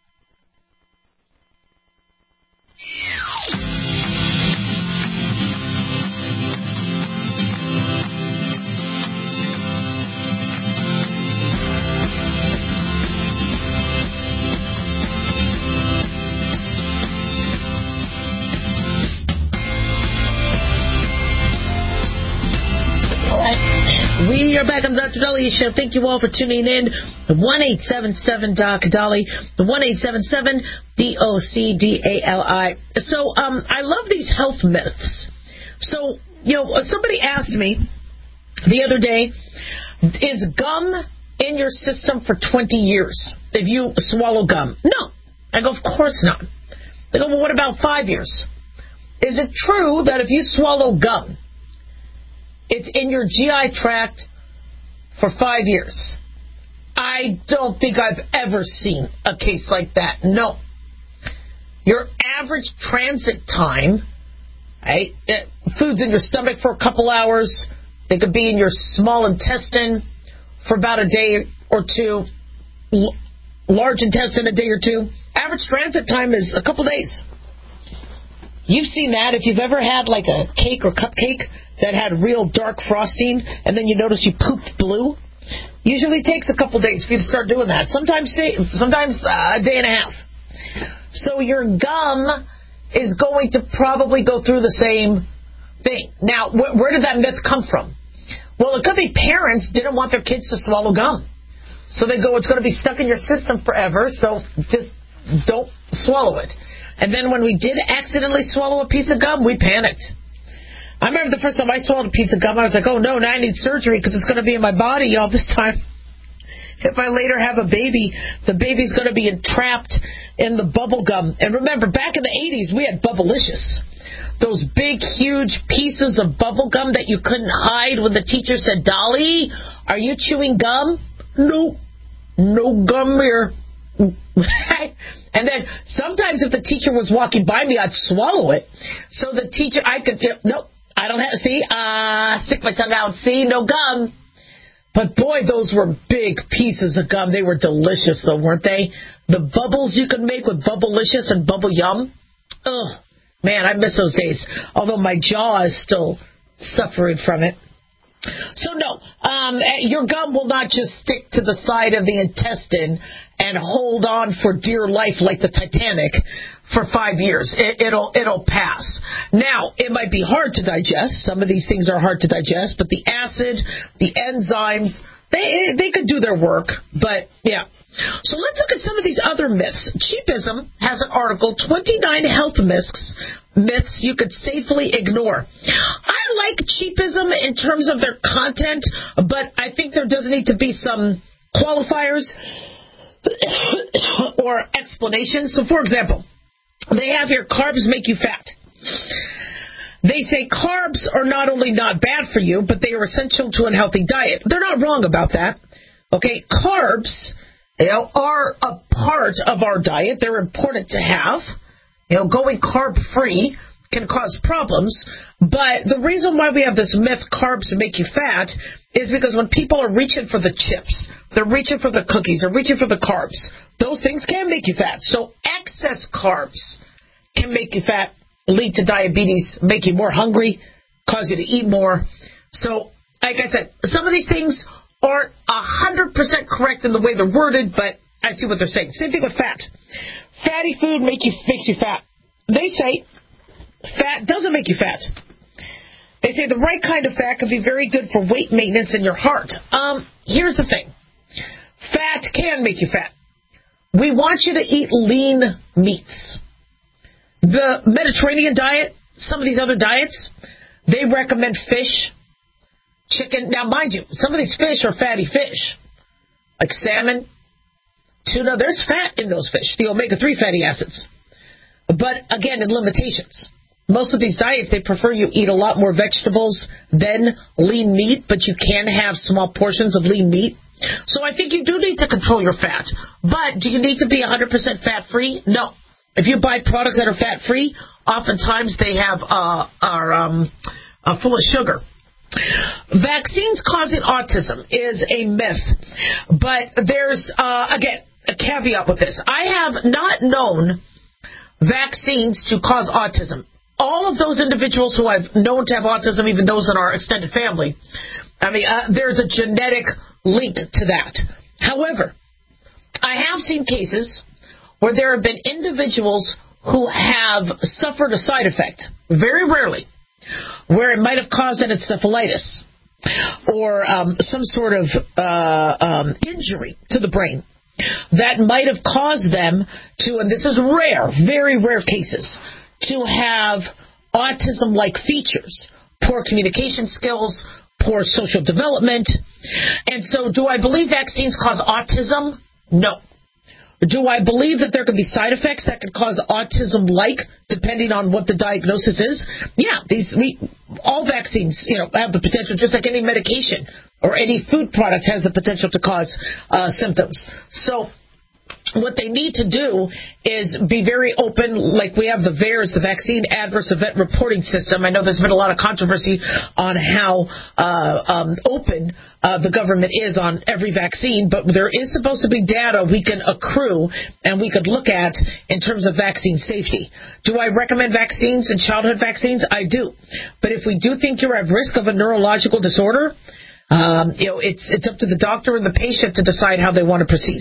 Speaker 3: We are back on the Doctor Dolly Show. Thank you all for tuning in. The one eight seven seven Doc Dolly, the one eight seven seven D O C D A L I. So um, I love these health myths. So, you know, somebody asked me the other day, is gum in your system for twenty years if you swallow gum? No. I go, of course not. They go, well, what about five years? Is it true that if you swallow gum, it's in your G I tract for five years? I don't think I've ever seen a case like that. No. Your average transit time, right? Food's in your stomach for a couple hours. It could be in your small intestine for about a day or two. L- large intestine, a day or two. Average transit time is a couple days. You've seen that if you've ever had like a cake or cupcake that had real dark frosting, and then you notice you pooped blue. Usually takes a couple days for you to start doing that. Sometimes, sometimes uh, a day and a half. So your gum is going to probably go through the same thing. Now, wh- where did that myth come from? Well, it could be parents didn't want their kids to swallow gum. So they go, it's going to be stuck in your system forever, so just don't swallow it. And then when we did accidentally swallow a piece of gum, we panicked. I remember the first time I swallowed a piece of gum, I was like, oh no, now I need surgery because it's going to be in my body all this time. If I later have a baby, the baby's going to be entrapped in the bubble gum. And remember, back in the eighties, we had Bubblicious. Those big, huge pieces of bubble gum that you couldn't hide when the teacher said, Dolly, are you chewing gum? No, no gum here. And then sometimes if the teacher was walking by me, I'd swallow it. So the teacher, I could, nope, I don't have, see, uh, stick my tongue out, see, no gum. But boy, those were big pieces of gum. They were delicious though, weren't they? The bubbles you could make with Bubblicious and Bubble Yum. Ugh, man, I miss those days. Although my jaw is still suffering from it. So no, um, your gum will not just stick to the side of the intestine and hold on for dear life like the Titanic for five years. It, it'll it'll pass. Now, it might be hard to digest. Some of these things are hard to digest, but the acid, the enzymes, they they could do their work. But yeah. So let's look at some of these other myths. Cheapism has an article, twenty-nine health myths, myths you could safely ignore. I like cheapism in terms of their content, but I think there does need to be some qualifiers or explanations. So, for example, they have here, carbs make you fat. They say carbs are not only not bad for you, but they are essential to a healthy diet. They're not wrong about that. Okay, carbs, you know, are a part of our diet. They're important to have. You know, going carb-free can cause problems. But the reason why we have this myth, carbs make you fat, is because when people are reaching for the chips, they're reaching for the cookies, they're reaching for the carbs, those things can make you fat. So excess carbs can make you fat, lead to diabetes, make you more hungry, cause you to eat more. So, like I said, some of these things aren't one hundred percent correct in the way they're worded, but I see what they're saying. Same thing with fat. Fatty food make you, makes you fat. They say fat doesn't make you fat. They say the right kind of fat can be very good for weight maintenance in your heart. Um, here's the thing. Fat can make you fat. We want you to eat lean meats. The Mediterranean diet, some of these other diets, they recommend fish, chicken. Now, mind you, some of these fish are fatty fish, like salmon, tuna. There's fat in those fish, the omega three fatty acids. But, again, in limitations. Most of these diets, they prefer you eat a lot more vegetables than lean meat, but you can have small portions of lean meat. So I think you do need to control your fat. But do you need to be one hundred percent fat-free? No. If you buy products that are fat-free, oftentimes they have uh, are um, uh, full of sugar. Vaccines causing autism is a myth. But there's, uh, again, a caveat with this. I have not known vaccines to cause autism. All of those individuals who I've known to have autism, even those in our extended family, I mean, uh, there's a genetic link to that. However, I have seen cases where there have been individuals who have suffered a side effect, very rarely, where it might have caused an encephalitis or um, some sort of uh, um, injury to the brain that might have caused them to, and this is rare, very rare cases, to have autism-like features, poor communication skills, poor social development. And so do I believe vaccines cause autism? No. Do I believe that there could be side effects that could cause autism-like, depending on what the diagnosis is? Yeah, these we all vaccines, you know, have the potential, just like any medication or any food product has the potential to cause uh, symptoms. So what they need to do is be very open, like we have the V A E R S, the Vaccine Adverse Event Reporting System. I know there's been a lot of controversy on how uh, um, open uh, the government is on every vaccine, but there is supposed to be data we can accrue and we could look at in terms of vaccine safety. Do I recommend vaccines and childhood vaccines? I do. But if we do think you're at risk of a neurological disorder, Um, you know, it's it's up to the doctor and the patient to decide how they want to proceed.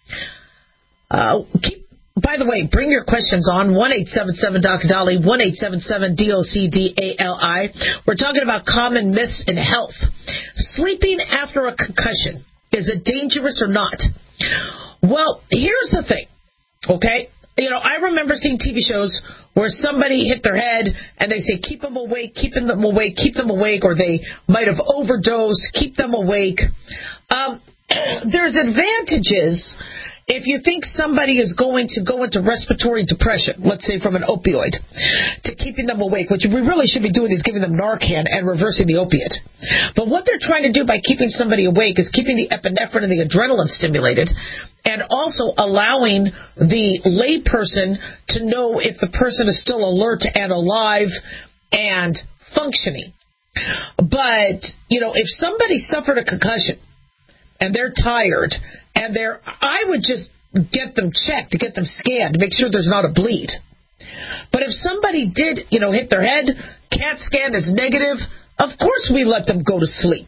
Speaker 3: Uh, keep, by the way, bring your questions on one eight seven seven Doctor Dolly, one eight seven seven D O C D A L I. We're talking about common myths in health. Sleeping after a concussion, is it dangerous or not? Well, here's the thing, okay? You know, I remember seeing T V shows where somebody hit their head and they say, keep them awake, keep them awake, keep them awake, or they might have overdosed, keep them awake. Um, there's advantages if you think somebody is going to go into respiratory depression, let's say from an opioid, to keeping them awake. What we really should be doing is giving them Narcan and reversing the opiate. But what they're trying to do by keeping somebody awake is keeping the epinephrine and the adrenaline stimulated, and also allowing the layperson to know if the person is still alert and alive and functioning. But, you know, if somebody suffered a concussion and they're tired, and they're, I would just get them checked, to get them scanned, to make sure there's not a bleed. But if somebody did, you know, hit their head, CAT scan is negative, of course we let them go to sleep.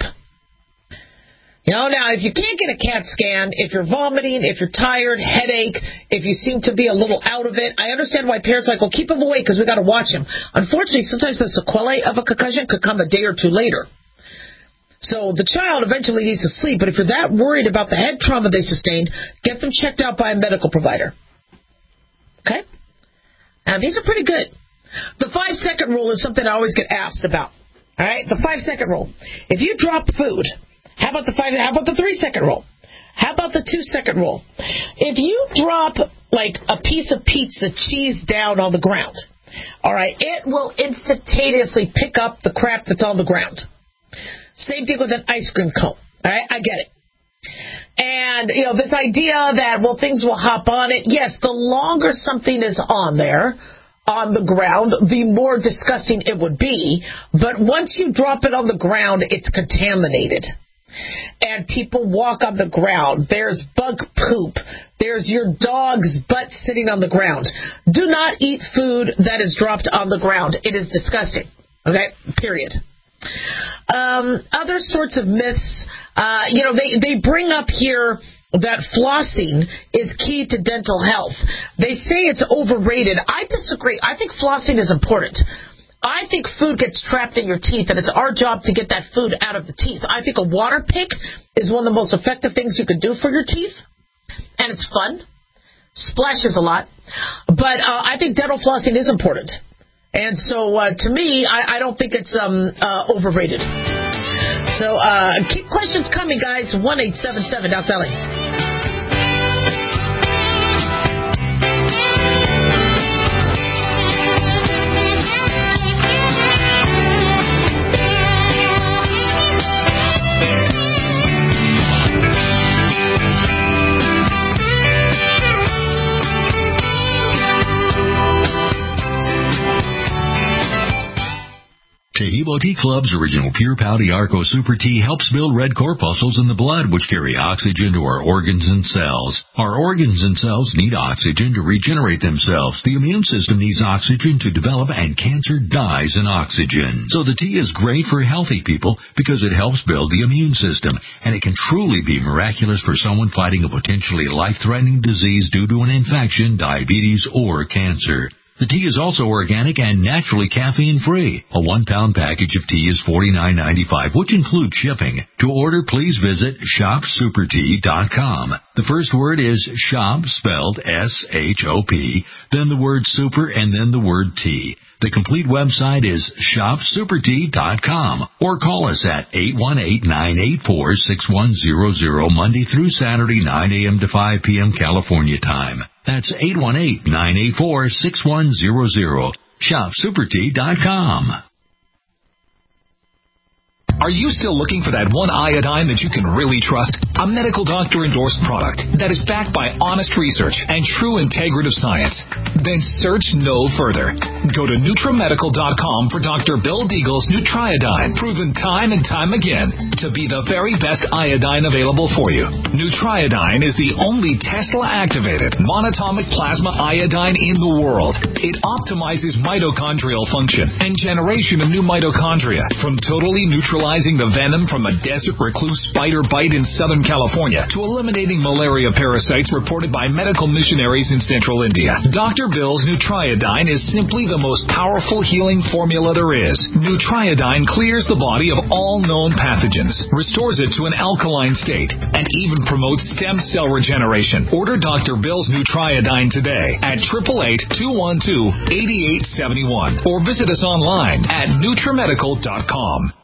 Speaker 3: You know, now, if you can't get a CAT scan, if you're vomiting, if you're tired, headache, if you seem to be a little out of it, I understand why parents are like, well, keep him awake because we got to watch him. Unfortunately, sometimes the sequelae of a concussion could come a day or two later. So the child eventually needs to sleep, but if you're that worried about the head trauma they sustained, get them checked out by a medical provider. Okay? Now, these are pretty good. The five-second rule is something I always get asked about. All right? The five-second rule. If you drop food, how about the five? How about the three-second rule? How about the two-second rule? If you drop, like, a piece of pizza cheese down on the ground, all right, it will instantaneously pick up the crap that's on the ground. Same thing with an ice cream cone. All right, I get it. And, you know, this idea that, well, things will hop on it. Yes, the longer something is on there, on the ground, the more disgusting it would be. But once you drop it on the ground, it's contaminated. And people walk on the ground. There's bug poop. There's your dog's butt sitting on the ground. Do not eat food that is dropped on the ground. It is disgusting. Okay, period. Um, other sorts of myths, uh, you know, they, they bring up here that flossing is key to dental health. They say it's overrated. I disagree. I think flossing is important. I think food gets trapped in your teeth, and it's our job to get that food out of the teeth. I think a water pick is one of the most effective things you can do for your teeth, and it's fun. Splashes a lot. But uh, I think dental flossing is important. And so, uh, to me, I, I don't think it's um, uh, overrated. So, uh, keep questions coming, guys. one eight seven seven Doctor Dolly.
Speaker 17: Tahibo Tea Club's original Pure Pouty Arco Super Tea helps build red corpuscles in the blood, which carry oxygen to our organs and cells. Our organs and cells need oxygen to regenerate themselves. The immune system needs oxygen to develop, and cancer dies in oxygen. So the tea is great for healthy people because it helps build the immune system, and it can truly be miraculous for someone fighting a potentially life-threatening disease due to an infection, diabetes, or cancer. The tea is also organic and naturally caffeine-free. A one-pound package of tea is forty-nine ninety-five, which includes shipping. To order, please visit shop super tea dot com. The first word is shop, spelled S H O P, then the word super, and then the word tea. The complete website is shop super tea dot com, or call us at eight one eight, nine eight four, six one zero zero Monday through Saturday, nine a.m. to five p.m. California time. That's eight one eight, nine eight four, six one zero zero. shop super tea dot com.
Speaker 18: Are you still looking for that one iodine that you can really trust? A medical doctor endorsed product that is backed by honest research and true integrative science? Then search no further. Go to Nutramedical dot com for Doctor Bill Deagle's Nutriodine, proven time and time again to be the very best iodine available for you. Nutriodine is the only Tesla-activated monatomic plasma iodine in the world. It optimizes mitochondrial function and generation of new mitochondria, from totally neutralizing the venom from a desert recluse spider bite in Southern California to eliminating malaria parasites reported by medical missionaries in central India. Doctor Bill's Nutriodine is simply the most powerful healing formula there is. Nutriodine clears the body of all known pathogens, restores it to an alkaline state, and even promotes stem cell regeneration. Order Doctor Bill's Nutriodine today at eight eight eight, two one two, eight eight seven one or visit us online at Nutramedical dot com.